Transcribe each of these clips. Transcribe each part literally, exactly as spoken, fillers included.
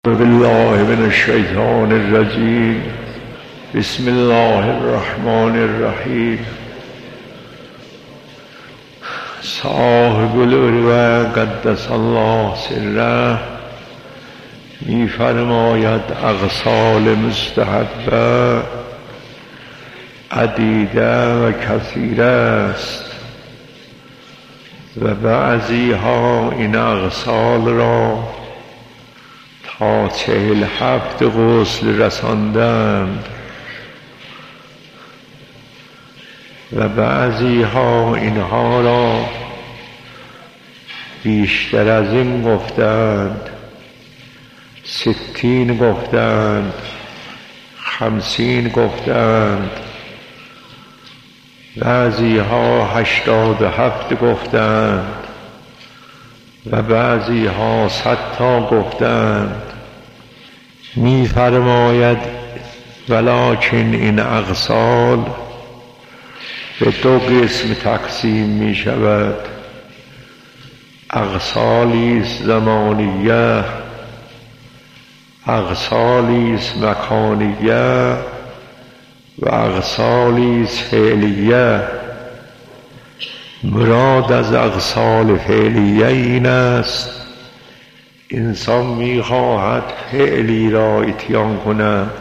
بالله من الشیطان الرجیم. بسم الله الرحمن الرحیم. صاحب العروة قدس الله سره می فرماید اغسال مستحبه عدیده و کثیره است و بعضی ها این اغسال را تا چهل هفت غسل رساندند و بعضی ها اینها را بیشتر از این گفتند، ستین گفتند، خمسین گفتند، بعضی ها هشتاد و هفت گفتند و بعضی ها صد تا گفتند. می فرماید ولکن این اغسال به دو قسم تقسیم می شود. اغسالی است زمانیه، اغسالی است مکانیه و اغسالی است فعلیه. مراد از اغسال فعلیه این است انسان می خواهد فعلی را اتیان کند.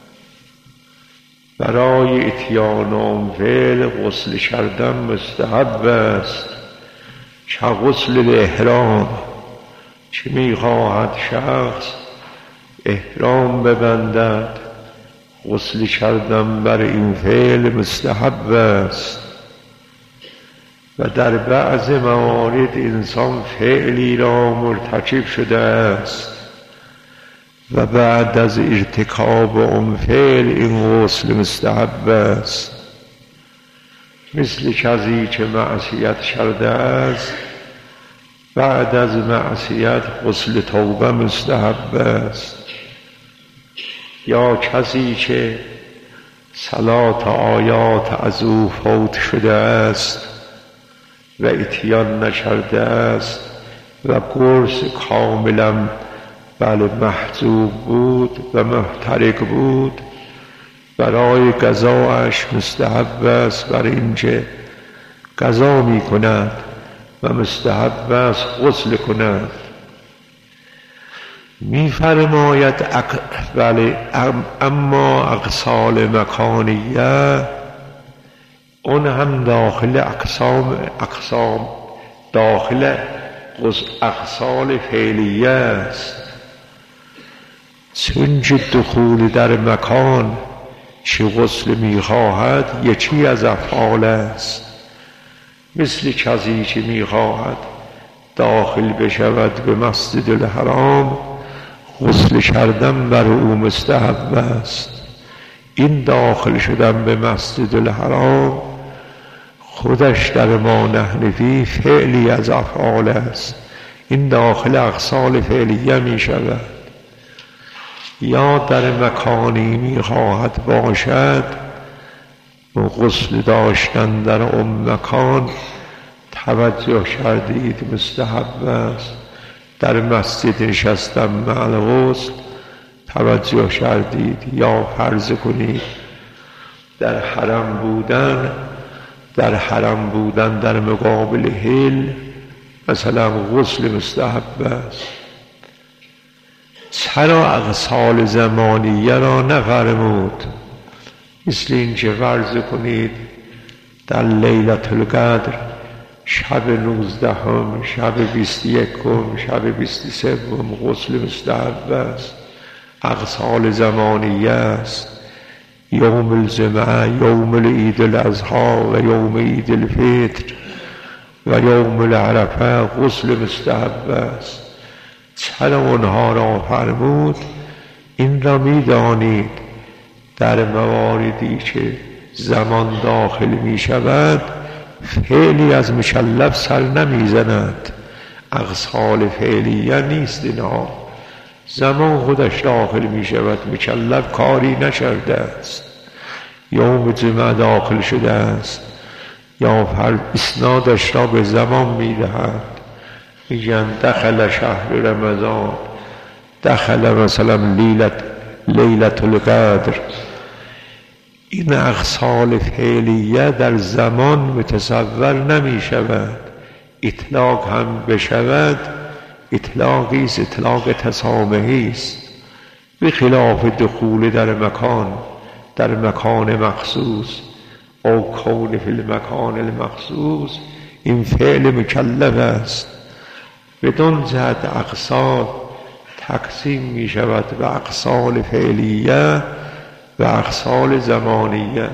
برای اتیان آن فعل غسل کردن مستحب است، چه غسل الاحرام، چه می خواهد شخص احرام ببندد، غسل کردن بر این فعل مستحب است. و در بعض موارد انسان فعلی را مرتکب شده است و بعد از ارتکاب آن فعل این غسل مستحب است. مثل کسی که معصیت کرده است بعد از معصیت غسل توبه مستحب است، یا کسی که صلات آیات از او فوت شده است و اتیان نکرده است و قرص کاملا بله محجوب بود و محترق بود، برای قضایش مستحب است بر اینکه قضا می کند و مستحب است غسل کند. می فرماید بله اما اغسال مکانیه اون هم داخل اقسام اقسام داخل اغسال فعلیه است، چون دخول در مکان چه غسل می خواهد یکی از افعال است. مثل کسی که می خواهد داخل بشود به مسجد الحرام، غسل کردن بر او مستحب است. این داخل شدن به مسجد الحرام خودش در ما نحنفی فعلی از افعال است، این داخل اغسال فعلیه می شود. یا در مکانی می خواهد باشد و غسل داشتن در اون مکان توجه کردید مستحب است. در مسجد نشستن مع الغسل توجه کردید، یا فرض کنید در حرم بودن در حرم بودن در مقابل حل مثلا غسل مستحب است. چرا اغسال زمانیه را نفرمود؟ مثل این که فرض کنید در لیلة القدر شب نوزدهم، شب بیست و یکم، شب بیست و سوم غسل مستحب است، اغسال زمانیه است. یوم الجمعه، یوم العید الاضحی و یوم عید الفطر و یوم العرفه غسل مستحب است. چرا اونها را فرمود؟ این را می دانید در مواردی که زمان داخل می شود فعلی از مکلف سر نمی زند، اغسال فعلیه نیست. اینها زمان خودش داخل می شود، مکلف کاری نکرده است. یوم جمعه داخل شده است یا فرد اسنادش را به زمان می دهد، میگن دخل شهر رمضان، دخل مثلا لیلت لیلت القدر. این اغسال فعلیه در زمان متصور نمی شود. اطلاق هم بشود اطلاقی است، اطلاق تسامحی است، به خلاف دخول در مکان، در مکان مخصوص او کون فی المکان المخصوص. این فعل مکلف است. بدون جهت اغسال تقسیم می شود به اغسال فعلیه و اغسال زمانیه.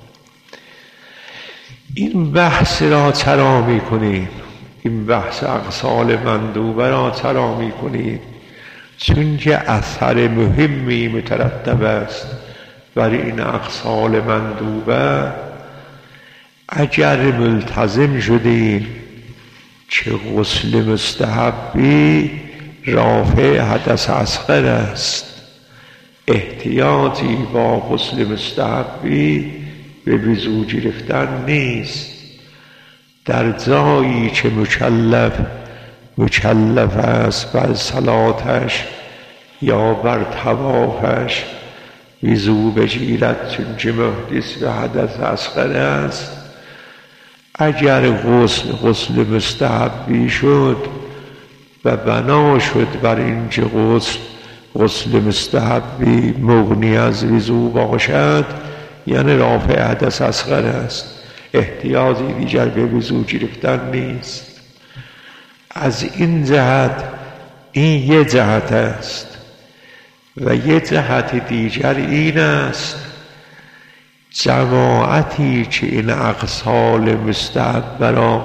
این بحث را چرا می کنیم؟ این بحث اغسال مندوبه را چرا می کنیم؟ چون که اثر مهمی مترتب است بر این اغسال مندوبه. اگر ملتزم شدیم که غسل مستحبی رافع حدث اصغر است، احتیاطی با غسل مستحبی به وضو گرفتن نیست. در جایی که مکلف مکلف است بر صلاتش یا بر طوافش وضو بگیرد چون که محدث به حدث اصغر است، اگر غسل غسل مستحبی شد و بنا شد بر این که غسل غسل مستحبی مغنی از وضو باشد، یعنی رافع حدث اصغر است، احتیاجی دیگر به وضو گرفتن نیست. از این جهت این یه جهت است. و یه جهت دیگر این است جماعتی که این اغسال مستحب را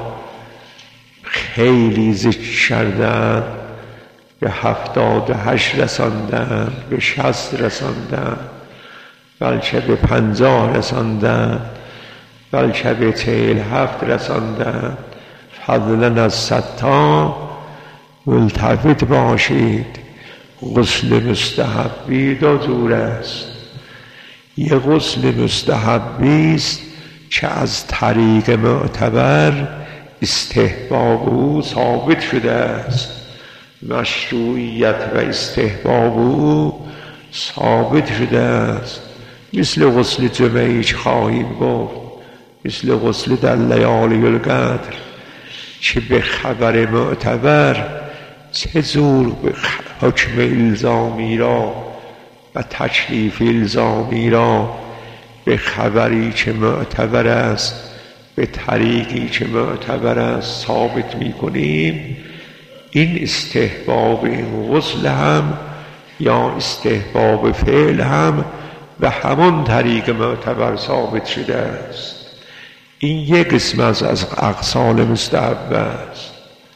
خیلی ذکر کردند، به هفتاد و هشت رساندند، به شصت رساندند، بلکه به پنجاه رساندند، بلکه به چهل هفت رساندند. فضلا از صدتا ملتفت باشید. غسل مستحبی دو جور است. یه غسل مستحبی است که از طریق معتبر استحباب او ثابت شده است، مشروعیت و استحباب او ثابت شده است، مثل غسل جمعی که خواهیم گفت، مثل غسل در لیالی القدر که به خبر معتبر چه جور حکم الزامی را و تکلیف الزامی را به خبری که معتبر است، به طریقی که معتبر است ثابت می کنیم. این استحباب این غسل هم یا استحباب فعل هم به همان طریق معتبر ثابت شده است. این یک قسم از اغسال مستحب است.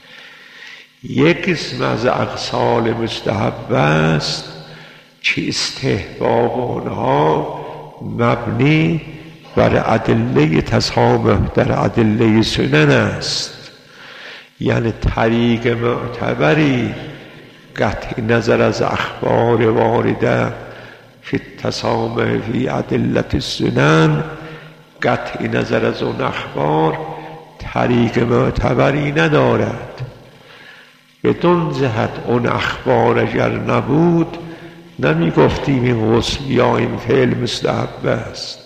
یک قسم از اغسال مستحب است که استحباب آنها مبنی بر ادله تسامح در ادله سنن است، یعنی طریق معتبری قطع نظر از اخبار وارده فی التسامح فی ادله السنن، قطع نظر از اون اخبار طریق معتبری ندارد. بدون جهت اون اخبار اگر نبود نمی گفتیم این غسل یا این فعل مستحب است.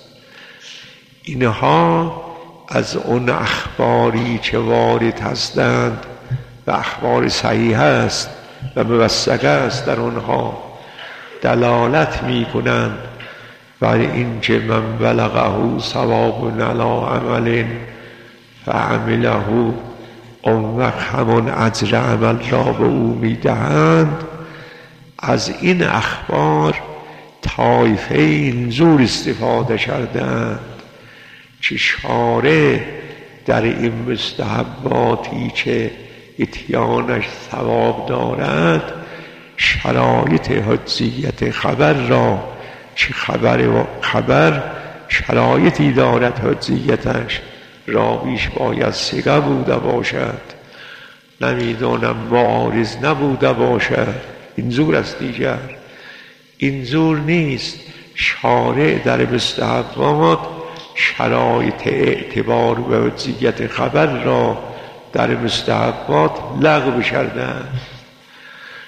اینها از اون اخباری که وارد هستند و اخبار صحیح است و موثقه است در اونها دلالت می کنند بر این که من بلغه ثواب علی عمل فعمله، اون وقت همون اجر عمل را به او می دهند. از این اخبار طایفه اینجور استفاده کردند که شارع در این مستحباتی که اتیانش ثواب دارد شرایط حجیت خبر را، که خبر و خبر شرایطی دارد حجیتش راویش باید ثقه بوده باشد، نمیدونم معارض نبوده باشد. اینجور است دیگر. اینجور نیست. شارع در مستحبات شرایط اعتبار و حجیت خبر را در مستحبات لغو کردند.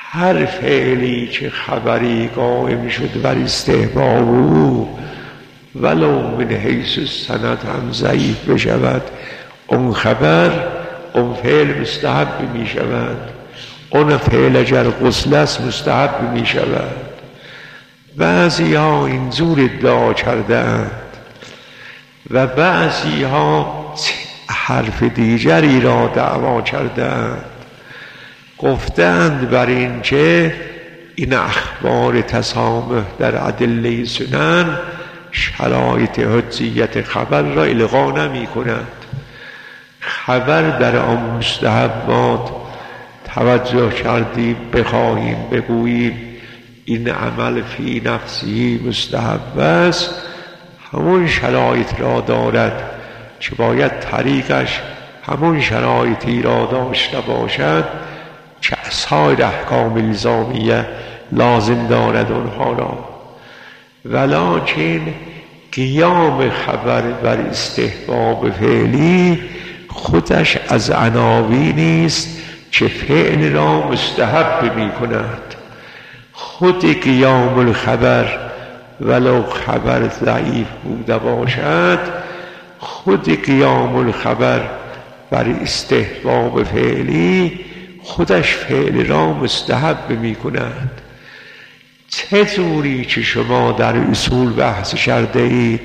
هر فعلی که خبری قائم شد بر استحباب او ولو من حیث السند هم ضعیف بشود، اون خبر اون فعل مستحب می شود. اون فعل اگر غسل است مستحب می شود. بعضی ها اینجور ادعا کردند و بعضی ها حرف دیگری را دعوا کردند، گفتند بر این که این اخبار تسامح در ادله سنن شرایط حجیت خبر را الغا نمی کند. خبر در آن مستحبات توجه کردیم بخواهیم بگوییم این عمل فی نفسی مستحب است، همون شرایط را دارد که باید طریقش همون شرایطی را داشته باشد که سایر احکام الزامیه لازم دارد اونها را. ولکن قیام خبر بر استحباب فعلی خودش از عناوینی است که فعل را مستحب می کند. خود قیام الخبر ولو خبر ضعیف بوده باشد، خود قیام الخبر بر استحباب فعلی خودش فعل را مستحب می کند. چه جوری که شما در اصول بحث کرده اید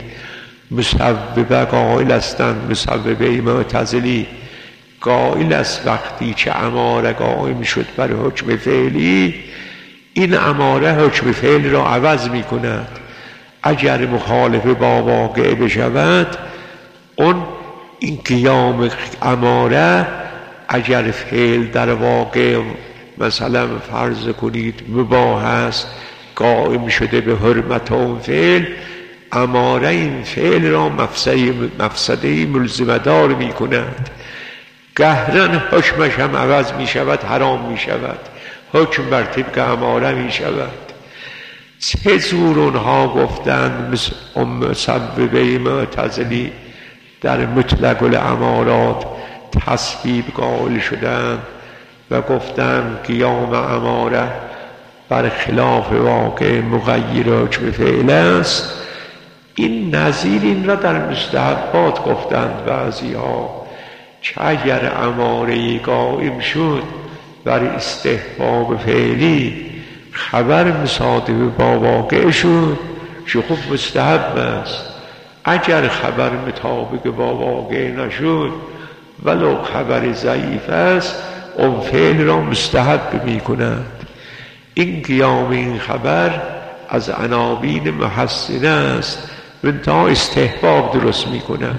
مسببه قائل هستند، مسببه معتزلی قائل است وقتی که اماره قائم شد بر حکم فعلی این اماره حکم فعل را عوض می کند. اگر مخالف با واقع بشود اون این قیام اماره اگر فعل در واقع مثلا فرض کنید مباح است قائم شده به حرمت اون فعل، اماره این فعل را مفسده مفسده ملزمه دار می کند. قهرن حکمش هم عوض می شود، حرام می شود، حکم بر طبق اماره می شود. چه جور اونها گفتند مسببه معتزلی در مطلق الامارات تصویب قائل شدند و گفتند قیام اماره بر خلاف واقع مغیر حکم فعل است. این نظیر این را در مستحبات گفتند بعضی ها که اگر اماره قائم شد بر استحباب فعلی خبر مصادف با واقع شد که خب مستحب است. اگر خبر مطابق با واقع نشد ولو خبر ضعیف است اون فعل را مستحب می کند. این قیام این خبر از عناوین محسنه است منتها استحباب درست می کند.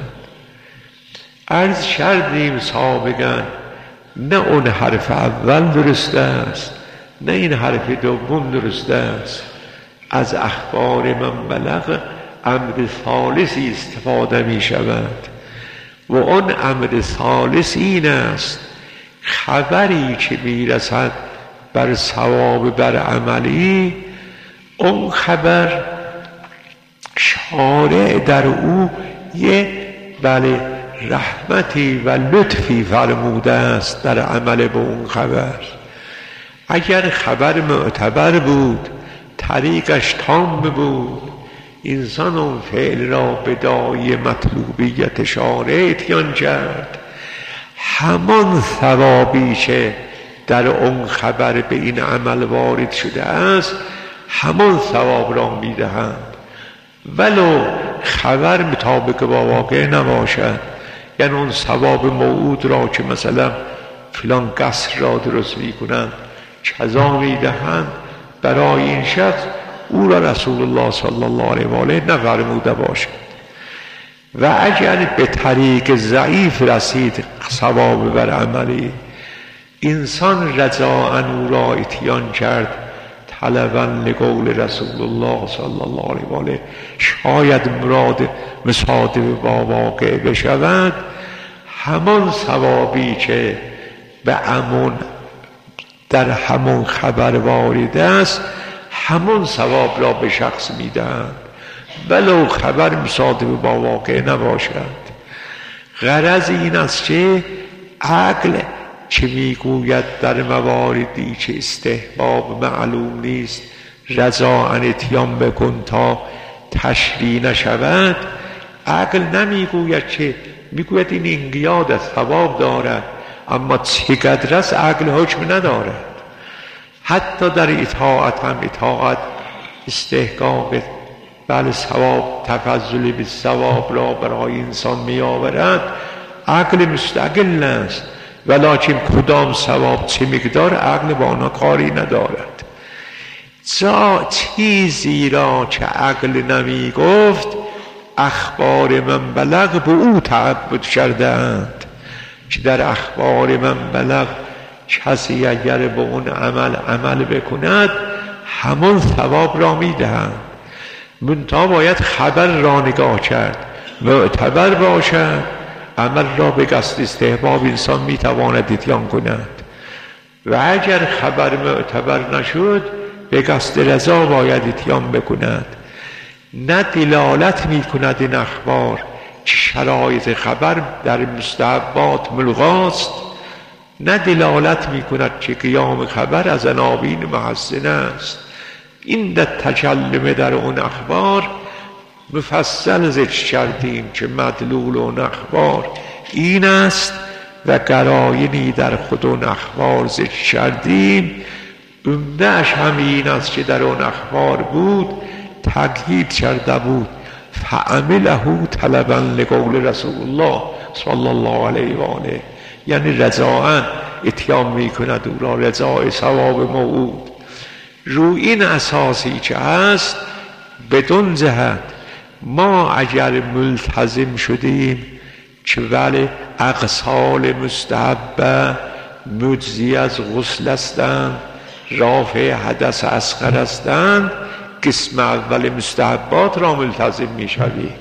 عرض کردیم سابقا نه اون حرف اول درست است نه این حرف دوم درست است. از اخبار من بلغ امر ثالثی استفاده می شود و اون امر ثالث این است خبری که می رسد بر ثواب بر عملی اون خبر شارع در او یه بله رحمتی و لطفی فرموده است در عمل به اون خبر. اگر خبر معتبر بود طریقش تام بود انسان اون فعل را به داعی مطلوبیت شارع اتیان کرد، همان ثوابی که در اون خبر به این عمل وارد شده است همان ثواب را میدهند ولو خبر مطابق با واقع نباشد. یعنی اون ثواب موعود را که مثلا فلان قصر را درست میکنند جزا میدهند برای این شخص او را رسول الله صلی الله علیه و آله نفرموده باشد و اگر به طریق ضعیف رسید ثواب بر عملی انسان رجاءً او را اتیان کرد طلباً لقول رسول الله صلی الله علیه و آله شاید مراد مصادف با واقع بشود همان ثوابی که به امون در همون خبر وارد است همون ثواب را به شخص میدهند ولو خبر مصادف با واقع نباشد. غرض این است که عقل که میگوید در مواردی که استحباب معلوم نیست رضا ان اتیان بکن تا تشریع نشود، عقل نمیگوید که، میگوید این انقیاد است، ثواب دارد، اما چقدر است عقل حکم ندارد. حتی در اطاعت هم، اطاعت استحقاق بله ثواب، تفضل به ثواب را برای انسان می آورد، عقل مستقل است، ولکن کدام ثواب چه مقدار عقل با آنها کاری ندارد. جا چیزی را که عقل نمی گفت اخبار من بلغ به او تعبد کردند، که در اخبار من بلغ کسی اگر به اون عمل عمل بکند همون ثواب را میدهند، منتها باید خبر را نگاه کرد، معتبر باشد. عمل را به قصد استحباب انسان میتواند اتیان کند و اگر خبر معتبر نشد به قصد رضا باید اتیان بکند. نه دلالت میکند این اخبار که شرایط خبر در مستحبات ملغاست، نه دلالت میکند که قیام خبر از عناوین محسن است. این در تکلم در اون اخبار مفصل ذکر کردیم که مدلول اون اخبار این است و قرائنی در خود اون اخبار ذکر کردیم. عمده‌اش هم این است که در اون اخبار بود تأکید کرده بود فعمله طلبا لقول رسول الله صلی الله علیه و آله، یعنی رضاءً اتیان میکند او را، رضای ثواب موعود. رو این اساسی که هست بدون جهت ما اگر ملتزم شدیم که ولی اغسال مستحبه مجزی از غسل هستند، رافع حدث اصغر هستند، قسم اول مستحبات را ملتزم می شویم.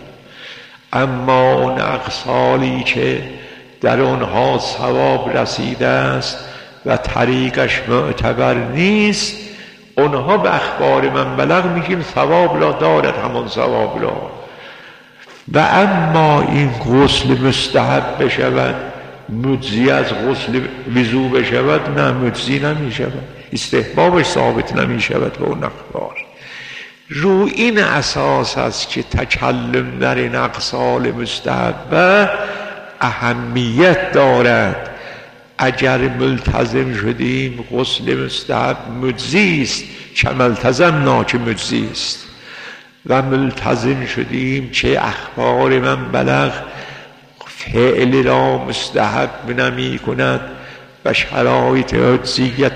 اما اون اغسالی که در آنها ثواب رسیده است و طریقش معتبر نیست، اونها به اخبار من بلغ میگیم ثواب را دارد، همان ثواب را. و اما این غسل مستحب بشود مجزی از غسل وضو بشود، نه مجزی نمی شود، استحبابش ثابت نمی شود به اون اخبار. رو این اساس است که تکلم در این اغسال مستحبه اهمیت دارد. اگر ملتزم شدیم غسل مستحب مجزی است که ملتزمنا که مجزی است، و ملتزم شدیم که اخبار من بلغ فعل را مستحب نمی کند و شرایط حجیت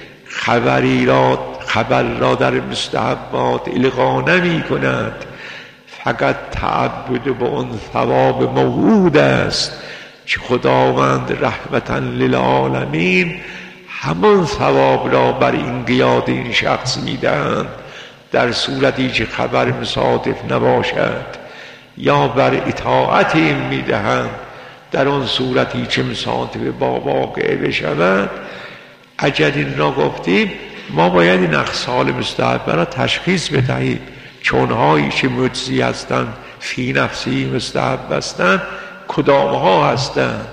خبری را خبر را در مستحبات الغا نمی کند، فقط تعبد به اون ثواب موعود است که خداوند رحمتا للعالمین همون ثواب را بر این قیاد این شخص میدهند در صورتی که خبر مصادف نباشد، یا بر اطاعت این میدهند در آن صورتی که مصادف با واقع بشود. اگر این را گفتیم ما باید این اغسال مستحبه را تشخیص بدهیم که اونهایی که مجزی هستند فی نفسی مستحب هستند کدام ها هستند.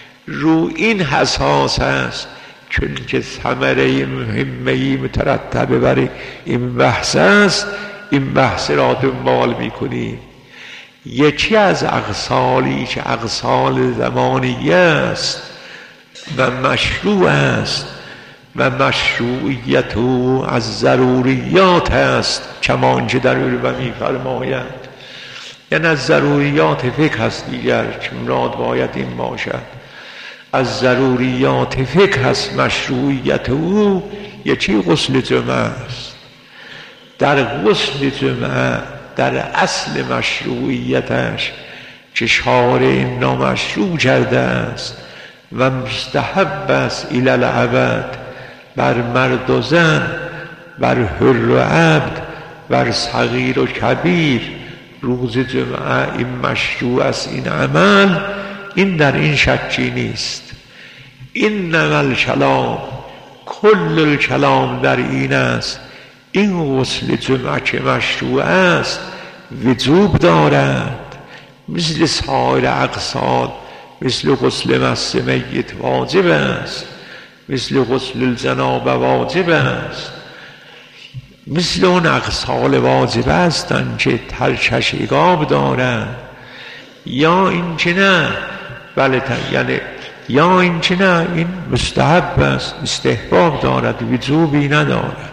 رو این حساس است چون که ثمره مهمه مترتبه بر این بحث است، این بحث را دنبال میکنیم. یکی از اغسالی که اغسال زمانیه است و مشروع است و مشروعیت او از ضروریات است، کما آنچه در علوه می‌فرماید، یعنی از ضروریات فقه است دیگر که مراد باید این باشد. از ضروریات فقه است مشروعیت او. یکی غسل جمعه است. در غسل جمعه در اصل مشروعیتش که شارع نامشروع کرده است و مستحب است الی الابد بر مرد و زن، بر حر و عبد، بر صغیر و کبیر، روز جمعه این مشروع است این عمل، این در این شکی نیست. این نمال کلام کل الکلام در این است این غسل جمعه که مشروع است وجوب دارد، مثل سایر اغسال مثل غسل مس میت واجب است، مثل غسل الجنابه واجب است، مثل اون اغسال واجب هستند که ترکش عقاب دارند، یا این که نه بله یعنی یا این که نه این مستحب است، استحباب دارد، وجوبی ندارد.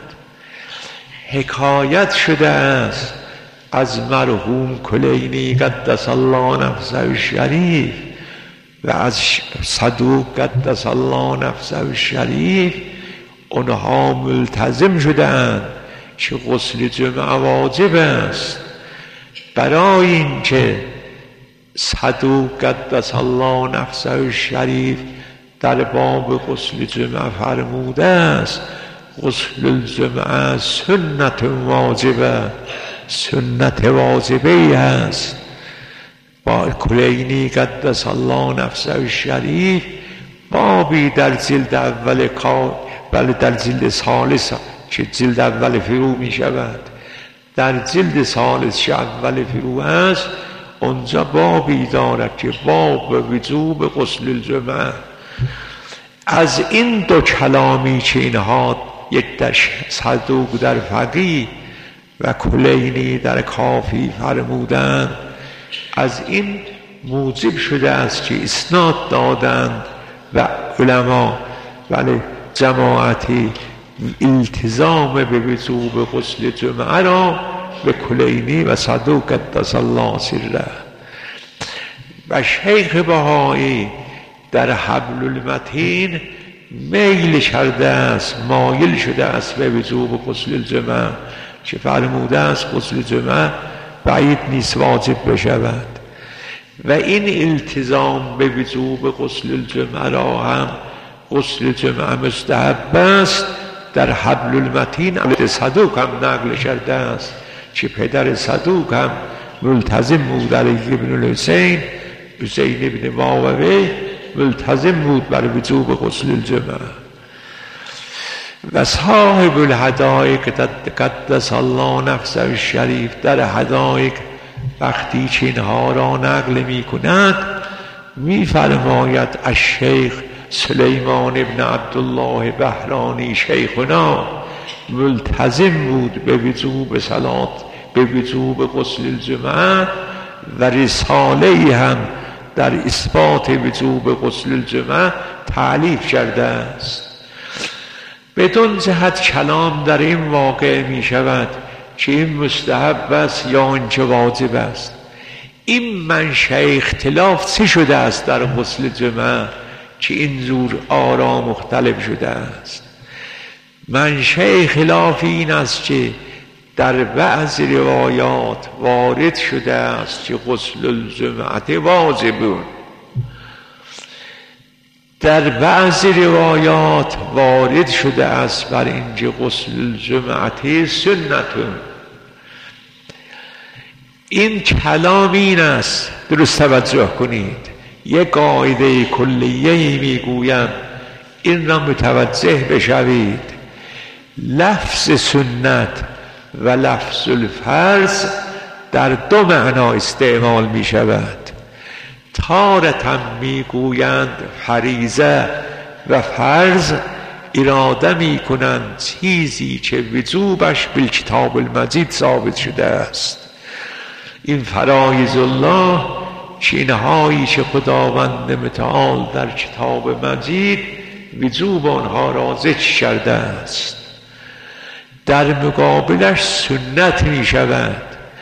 حکایت شده است از مرحوم کلینی قدس الله نفسه الشریف و از صدوق قدس الله نفسه الشریف، اونها ملتزم شدند که غسل جمعه واجب است. برای این که صدوق قدس الله نفسه الشریف در باب غسل جمعه فرموده است غسل الجمعه سنت واجبه، سنت واجبه است. با کلینی قدس الله نفسه الشریف بابی در جلد اول کار بله در جلد ثالث که جلد اول فرو می شود، در جلد ثالث که اول فرو است، اونجا بابی دارد که باب وجوب غسل الجمعه. از این دو کلامی که اینها یک در صدوق در فقیه و کلینی در کافی فرمودند، از این موجب شده است که اسناد دادند و علما ولی جماعتی التزام به وجوب غسل جمعه را به کلینی و صدوق قدس الله سره. و شیخ بهایی در حبل المتین میل کرده است، مایل شده است به وجوب غسل الجمعه، که فرموده است غسل جمعه بعید نیست واجب بشود. و این التزام به وجوب غسل الجمعه را هم غسل جمعه مستحب است در حبل المتین صدوق هم نقل کرده است که پدر صدوق هم ملتزم بود، علی ابن الحسین حسین ابن معاویه ملتزم بود بر وجوب غسل الجمعه. و صاحب الحدائق قدس الله نفسه الشریف در حدائق وقتی که اینها را نقل می کند می فرماید الشیخ سلیمان ابن عبدالله بهرانی شیخنا ملتزم بود به وجوب صلات به وجوب غسل الجمعه و رساله هم در اثبات وجوب غسل الجمعه تألیف کرده است. بدون جهت کلام در این واقع می شود که این مستحب است یا اینکه واجب است. این منشأ اختلاف چه شده است در غسل جمعه که این زور آرا مختلف شده است؟ منشأ خلاف این است که در بعض روایات وارد شده است که غسل الجمعه واجب، در بعض روایات وارد شده است بر اینکه غسل الجمعه سنت. این کلام این است، درست توجه کنید. یک قاعده کلیه‌ای میگویم، این را متوجه بشوید. لفظ سنت و لفظ الفرض در دو معنا استعمال می شود. تارة میگویند فریضه و فرض، اراده می کنند چیزی که وجوبش بالکتاب المجید ثابت شده است. این فرایض الله که اینهایی که خداوند متعال در کتاب مجید وجوب آنها را ذکر کرده است. در مقابلش سنت می شود.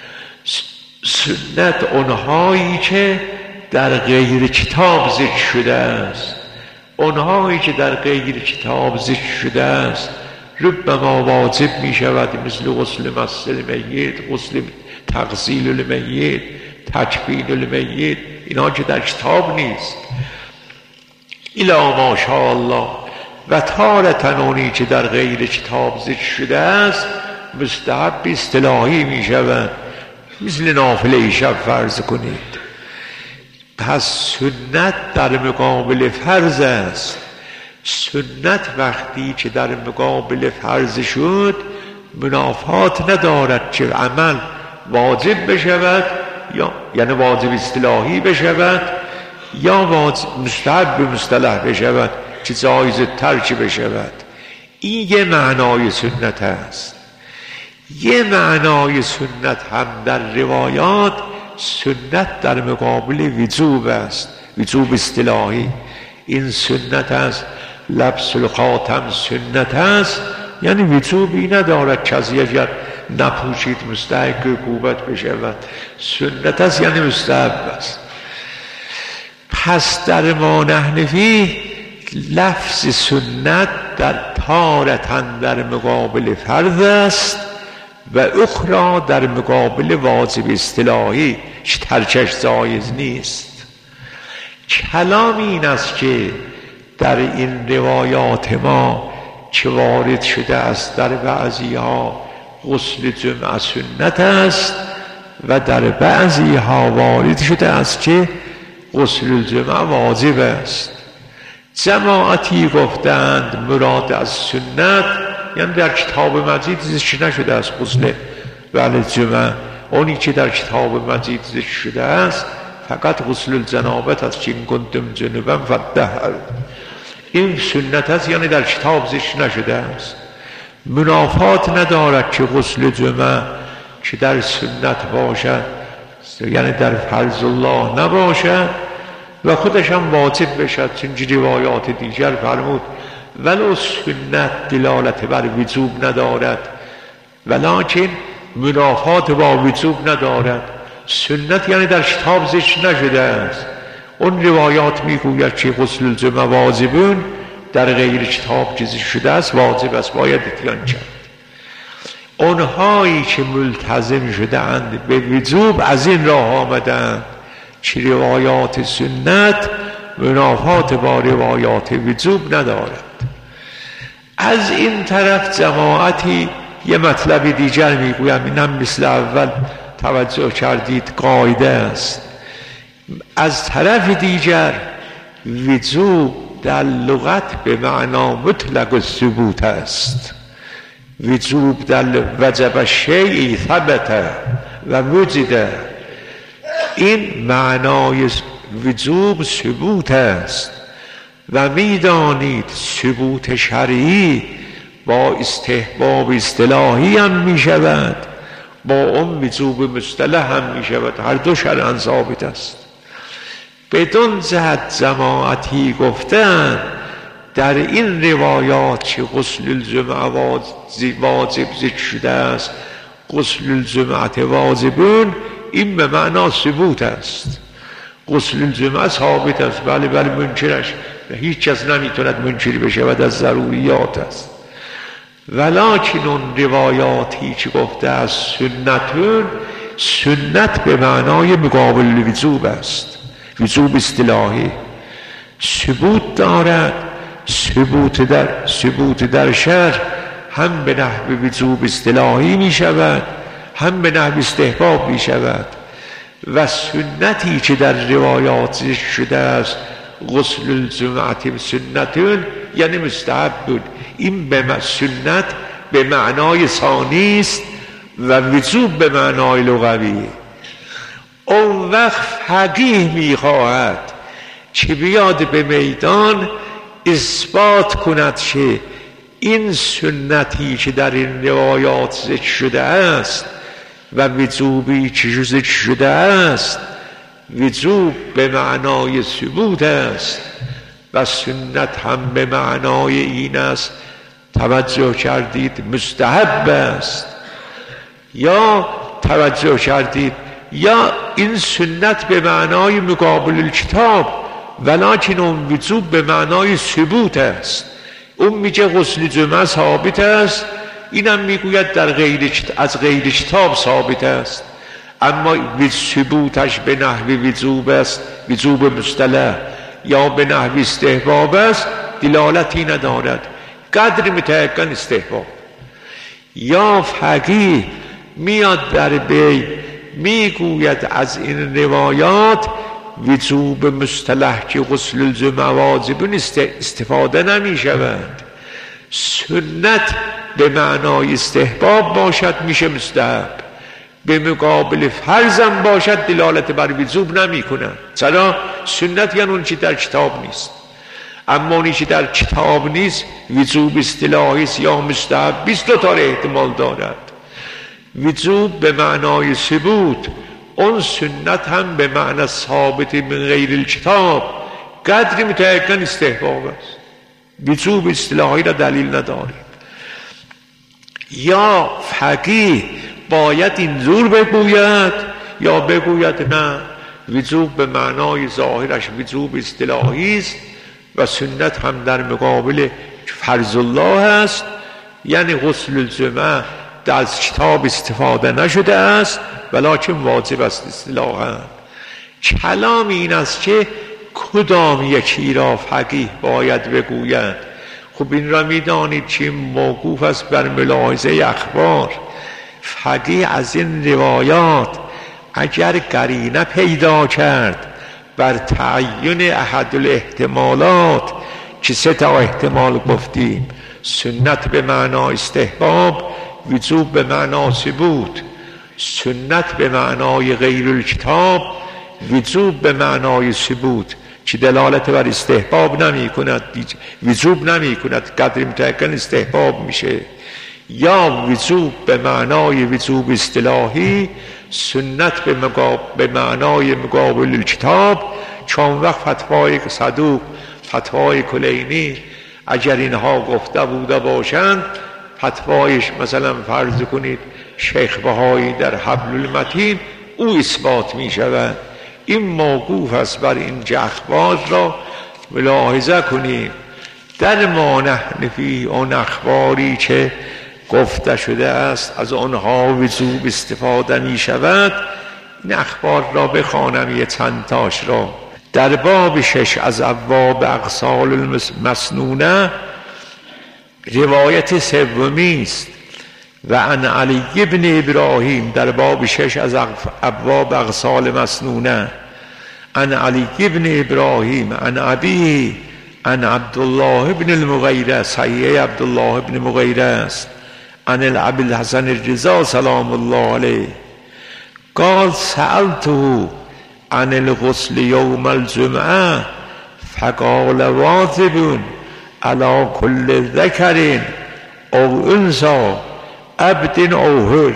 سنت آنهایی که در غیر کتاب ذکر شده است، آنهایی که در غیر کتاب ذکر شده است ربما واجب می شود، مثل غسل مس المیت، غسل تغسیل المیت، تکفین المیت، اینا که در کتاب نیست. الا ماشاءالله. و تارة اونی که در غیر کتاب ذکر شده است مستحب اصطلاحی می شود، مثل نافله شب فرض کنید. پس سنت در مقابل فرض است. سنت وقتی که در مقابل فرض شد منافات ندارد که عمل واجب بشود، یا یعنی واجب اصطلاحی بشود، یا مستحب به مصطلح بشود که جایز ترک بشود. این یه معنای سنت است. یه معنای سنت هم در روایات سنت در مقابل وجوب است، وجوب اصطلاحی. این سنت است، لبس الخاتم سنت است، یعنی وجوبی ندارد کسی اگر نپوشید مستحق عقوبت بشود. سنت است یعنی مستحب است. پس در ما نحنفی لفظ سنت در تارتن در مقابل فرض است و اخرى در مقابل واجب اصطلاحی که ترکش جایز نیست. کلام این است که در این روایات ما که وارد شده است در بعضی ها غسل جمعه سنت است و در بعضی ها وارد شده است که غسل جمعه واجب است. جماعتی گفتند مراد از سنت یعنی در کتاب مجید ذکر نشده است غسل ولی جمعه، اونی که در کتاب مجید ذکر شده است فقط غسل الجنابت است که این کنتم جنبا فطهر. این سنت است یعنی در کتاب ذکر نشده است. منافات ندارد که غسل جمعه که در سنت باشد یعنی در فرض الله نباشد و خودش هم واجب بشد، چون روایات دیگر فرمود ولو سنت دلالت بر وجوب ندارد ولکن منافات با وجوب ندارد. سنت یعنی در کتاب ذکر نشده است. اون روایات میگوید که غسل الجمعه واجبون، در غیر کتاب که ذکر شده است واجب است، باید اتیان کرد. اونهایی که ملتزم شده اند به وجوب از این راه آمدند که روایات سنت منافات با روایات وجوب ندارد. از این طرف جماعتی یه مطلب دیگر میگویم، اینم مثل اول توجه کردید قاعده است. از طرف دیگر وجوب در لغت به معنا مطلق الثبوت است. وجوب در وجب شیء ثبت و وجد، این معنای وجوب ثبوت است و میدانید ثبوت شرعی با استحباب اصطلاحی هم می شود، با اون وجوب مصطلح هم می شود، هر دو شرعاً ثابت است. بدون جهت جماعتی گفتن در این روایات که غسل الجمعه واجب ذکر شده است، غسل الجمعه واجبون، این به معنا ثبوت است. غسل الجمعه ثابت است، بله بله منکرش هیچ کس نمیتوند منکر بشود، از ضروریات است. ولکن اون روایاتی که گفته از سنتون، سنت به معنای مقابل وجوب است، وجوب اصطلاحی ثبوت دارد. ثبوت در ثبوت در شرع هم به نحو وجوب اصطلاحی می شود، هم به نحو استحباب می شود. و سنتی که در روایات ذکر شده است غسل الجمعه سنتون یعنی مستحب بود، این به سنت به معنای ثانی است و وجوب به معنای لغوی. اون وقت فقیه میخواهد که بیاد به میدان اثبات کند که این سنتی که در این روایات ذکر شده است و وجوبی که ذکر شده است، وجوب به معنای ثبوت است و سنت هم به معنای این است، توجه کردید، مستحب است. یا توجه کردید، یا این سنت به معنای مقابل الکتاب ولکن اون وجوب به معنای ثبوت است. اون میگه غسل جمعه ثابت است، اینم میگوید در غیر از غیر کتاب ثابت است، اما ثبوتش به نحو وجوب است، وجوب مصطلح، یا به نحو استحباب است، دلالتی ندارد، قدر متعین استحباب. یا فقیه میاد در بی میگوید از این روایات وجوب مصطلح که غسل الجمعه واجب استفاده نمی شود، سنت به معنای استحباب باشد میشه مستحب، به مقابل فرضم باشد دلالت بر وجوب نمی کند. چرا؟ سنت یعنی اون چی در کتاب نیست، اما اونی که در کتاب نیست وجوب اصطلاحی است یا مستحب است، دو تا احتمال دارد. وجوب به معنای ثبوت، اون سنت هم به معنی ثابت من غیر الکتاب، قدری متعین استحباب است. وجوب اصطلاحی را دلیل نداریم. یا فقیه باید اینجور بگوید یا بگوید نه وجوب به معنای ظاهرش وجوب اصطلاحی است و سنت هم در مقابل فرض الله است، یعنی غسل الجمعه در کتاب استفاده نشده است ولکن واجب است اصطلاحاً. کلام این است که کدام یکی را فقیه باید بگوید. خب این را میدانید که موقوف است بر ملاحظه اخبار. فقیه از این روایات اگر قرینه پیدا کرد بر تعیین احد الاحتمالات که سه تا احتمال گفتیم، سنت به معنا استحباب، وجوب به معنا ثبوت، سنت به معنای غیر الکتاب، وجوب به معنای ثبوت که دلالت بر استحباب نمی کند، وجوب نمی کند، قدر متعین استحباب میشه، یا وجوب به معنای وجوب اصطلاحی، سنت به, مقاب... به معنای مقابل الکتاب. چون وقت فتوای صدوق، فتوای کلینی اگر اینها گفته بوده باشند، فتوایش مثلا فرض کنید شیخ بهایی در حبل المتین او اثبات می شود. این موقوف است بر این اخبار را ملاحظه کنیم. در ما نحن فی اون اخباری که گفته شده است از آنها وجوب استفاده می شود، این اخبار را بخوانم یه چند تاش را. در باب شش از ابواب اغسال المسنونه روایت سومی است و عن علی ابن ابراهیم در باب شش از ابواب اغسال مسنونه عن علی ابن ابراهیم عن ابیه عن عبدالله ابن المغیره، صحیح عبدالله ابن مغیره است، عن الابی الحسن الرضا سلام الله علیه قال سألته عن الغسل یوم الجمعه فقال واجب علی کل ذکر او انثی عبد او حر.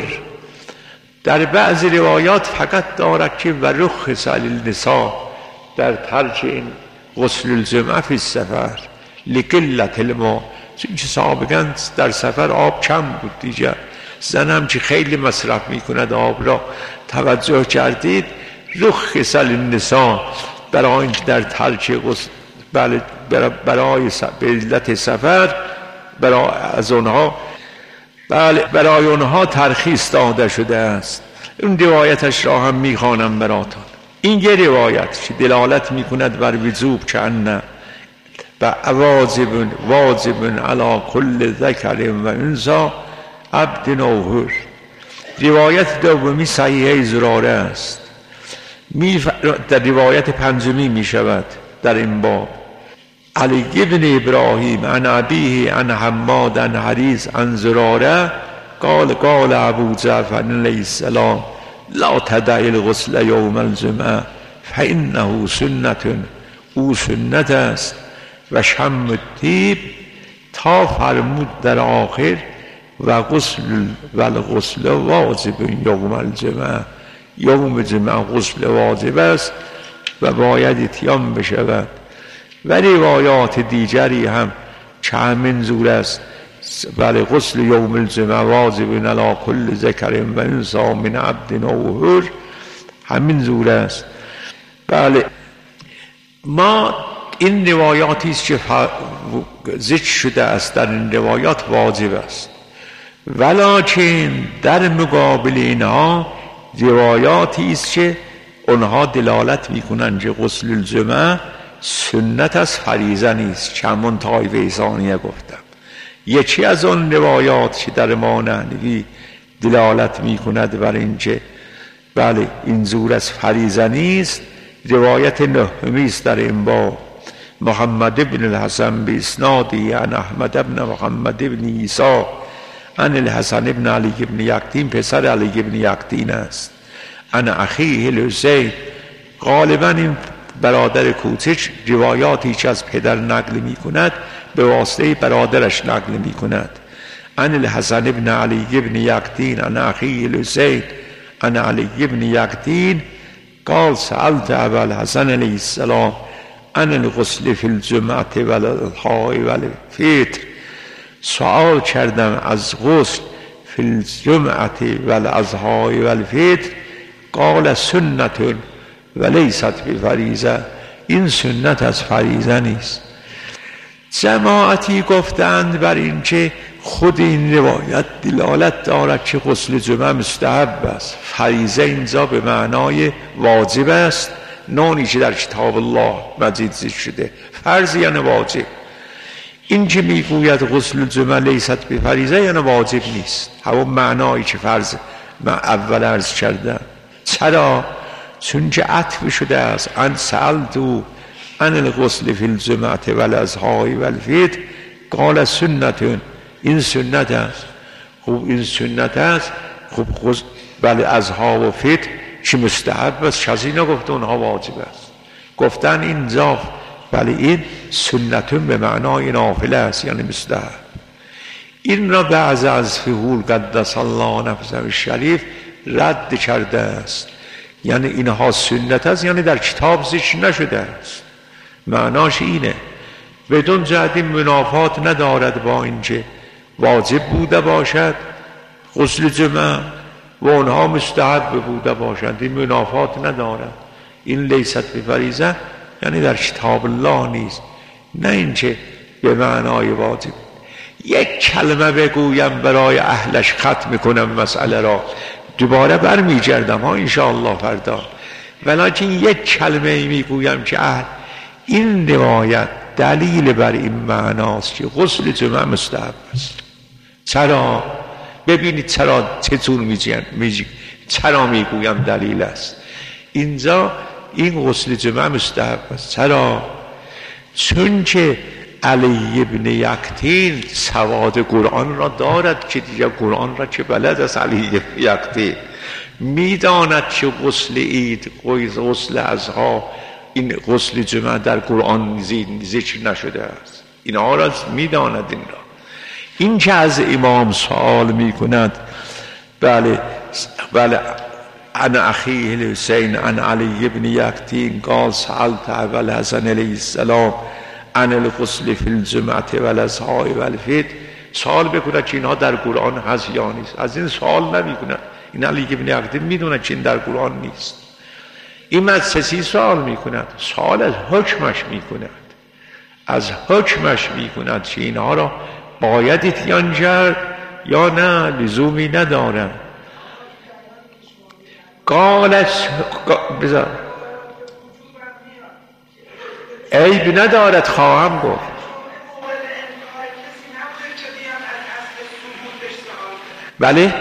در بعض روایات فقط دارد که و رخص للنساء در ترک این غسل الجمعه فی السفر لقلت الماء، چون که سابقا در سفر آب کم بود دیگه، زن هم که خیلی مصرف میکند آب را، توجه کردید رخص للنساء برای اینکه در ترک غسل بله برای به علت سفر برای از اونها بله برای اونها ترخیص داده شده است. این روایتش را هم میخوانم براتون. این یه روایت که دلالت میکند بر وجوب که انه و واجب واجب علی کل ذکر و انثی عبد او حر. روایت دومی صحیحه زراره است. می در روایت پنجمی می شود در این باب علی ابن ابراهیم عن ابیه عن حماد عن حریث عن زراره قال قال ابو جعفر علیه السلام لا تدع الغسل یوم الجمعه فانه سنت، او سنت است. و شم الطیب تا فرمود در آخر و غسل و الغسل واجب یوم الجمعه، یوم جمعه غسل واجب است و باید اتیان بشود. و روایات دیگری هم که همین زور است، ولی غسل یوم الجمعه واجب علی کل ذکر و انثی من عبد او حر، همین زور است. بله ما این روایاتی است که ذکر شده است در این روایات واجب است، ولکن در مقابل اینها روایاتی است که اونها دلالت میکنند که غسل الجمعه سنت از فریضه نیست، که همون طایفه ثانیه گفتم. یکی از اون روایات که در ما نحنوی دلالت میکند بر اینکه بله این زور از فریضه نیست، روایت نهمی است در این باب، محمد ابن الحسن به اسنادی عن احمد ابن محمد ابن عیسی ان الحسن ابن علی ابن یقطین پسر علی ابن یقطین است. ان اخیه الحسین، غالبا این برادر کوچک روایاتی که از پدر نقل می کند به واسطه برادرش نقل می کند. ان الحسن ابن علی ابن یقطین ان اخیه الحسین ان علی ابن یقطین قال سألت ابا الحسن علیه السلام ان الغسل فی الجمعه والاضحی والفطر، سؤال کردم از غسل فی الجمعه والاضحی والفطر، قال سنت ولیست بفریضه، این سنت از فریضه نیست. جماعتی گفتند بر این که خود این روایت دلالت دارد که غسل جمعه مستحب است، فریضه اینجا به معنای واجب است، نانی که در کتاب الله مجید ذکر شده. فرض یعنی واجب. این که میگوید غسل جمعه لیست بفریضه یعنی واجب نیست، همون معنایی که فرض من اول عرض کردم. چرا؟ چون که عطف شده است ان سألتو ان الغسل فی الجمعه والاضحی والفطر قال سنت، این سنت است. خب این سنت است، خب غسل بله اضحی و فطر که مستحب است، کسی نگفته اونها واجب است. گفتن اینجا بله این سنتون به معنای نافله است یعنی مستحب. این را بعض از فهول قدس الله نفسه الشریف رد کرده است، یعنی اینها سنت است یعنی در کتاب ذکر نشده است. معناش اینه، بدون جهت منافات ندارد با اینکه واجب بوده باشد غسل جمعه و اونها مستحب بوده باشند، این منافات ندارد. این لیست بفریضه یعنی در کتاب الله نیست، نه اینکه به معنای واجب. یک کلمه بگویم برای اهلش ختم کنم مسئله را، دوباره برمیگردم ها انشاءالله فردا، ولیکن یک کلمه میگویم که اهل این روایت دلیل بر این معناست که غسل جمعه مستحب است. چرا؟ ببینید چرا چطور میگم، چرا میگویم دلیل است. اینجا این غسل جمعه مستحب است. چرا؟ چون که علی ابن یقطین سواد قرآن را دارد که دیگه قرآن را که بلد است. علی ابن یقطین میداند که غسل عید، غسل اضحی، این غسل جمعه در قرآن ذکر نشده است، اینها را میداند. این را این که از امام سوال میکند بله بله ان اخیه الحسین ان علی ابن یقطین قال سألت ابا الحسن علیه السلام ان الغسل فی الجمعه والاضحی والفطر، سوال بکند که اینها در قرآن هست یا نیست. از این سوال نمیکند. این علی ابن یقطین میدونه که این در قرآن نیست. این مدرسی سوال میکند، سوال از حکمش میکند، از حکمش میکند که اینها را باید اتیان کرد یا نه، لزومی ندارن. قالش بذار عیب ندارد خواهم گفت. بله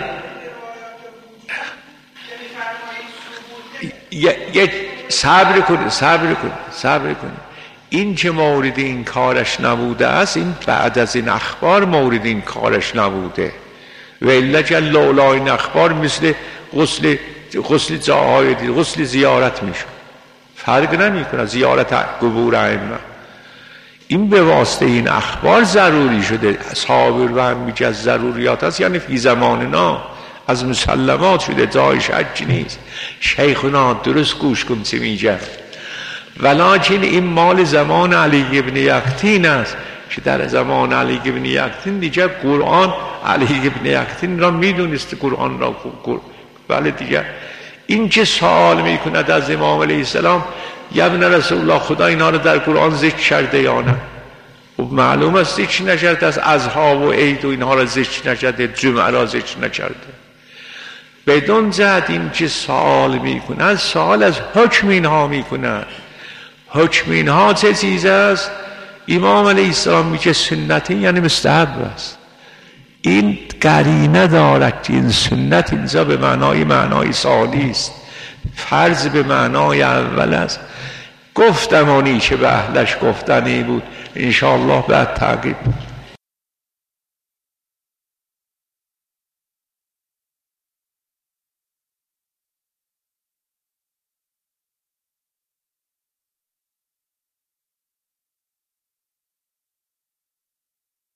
یک صبر کن صبر کن صبر کن این که مورد این کارش نبوده است، این بعد از این اخبار مورد این کارش نبوده. و الا که لولا این اخبار مثل غسل غسل جاهای دید، غسل زیارت میشه، فرق نمی کنه زیارت قبور ائمه. این به واسطه این اخبار ضروری شده. اصحاب و هم میگه از ضروریات است، یعنی فی زماننا از مسلمات شده، جای شک نیست. شیخنا درست گوش کن چه میگه. ولیکن این مال زمان علی ابن یقطین است که در زمان علی ابن یقطین دیگه قرآن، علی ابن یقطین را میدونست قرآن را، ولی دیگه این که سوال میکند از امام علیه السلام یا ابن رسول الله خدا اینا رو در قرآن ذکر کرده یا نه؟ و معلوم است ذکر نکرده است، اضحی و عید و اینها را ذکر نکرده، جمعه را ذکر نکرده. بدون جهت این که سوال میکند، سوال از حکم اینها میکند. حکم اینها چه چیز است؟ امام علیه السلام میگه سنتی یعنی مستحب است. این قرینه دارد که این سنت اینجا به معنای معنای ثانی است، فرض به معنای اول است. گفتم آنی که به اهلش گفتنی بود، انشاءالله بعد تعقیب